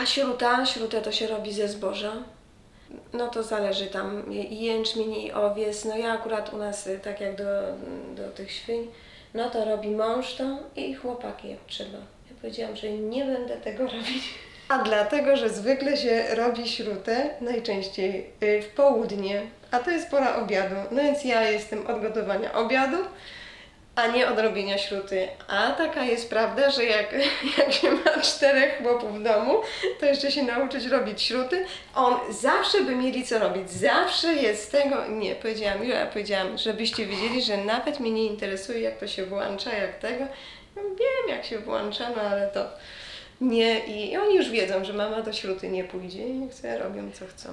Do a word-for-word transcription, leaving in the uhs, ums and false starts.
A śruta? Śrutę to się robi ze zboża. No to zależy tam i jęczmień, i owies. No ja akurat u nas, tak jak do, do tych świń, no to robi mąż to i chłopaki jak trzeba. Ja powiedziałam, że nie będę tego robić. A dlatego, że zwykle się robi śrutę najczęściej w południe, a to jest pora obiadu. No więc ja jestem od gotowania obiadu, a nie od robienia śruty. A taka jest prawda, że jak, jak się ma czterech chłopów w domu, to jeszcze się nauczyć robić śruty. On zawsze by mieli co robić. Zawsze jest z tego... Nie, powiedziałam, ja powiedziałam, żebyście wiedzieli, że nawet mnie nie interesuje, jak to się włącza, jak tego. No, wiem, jak się włącza, no ale to nie. I, I oni już wiedzą, że mama do śruty nie pójdzie i niech sobie robią, co chcą.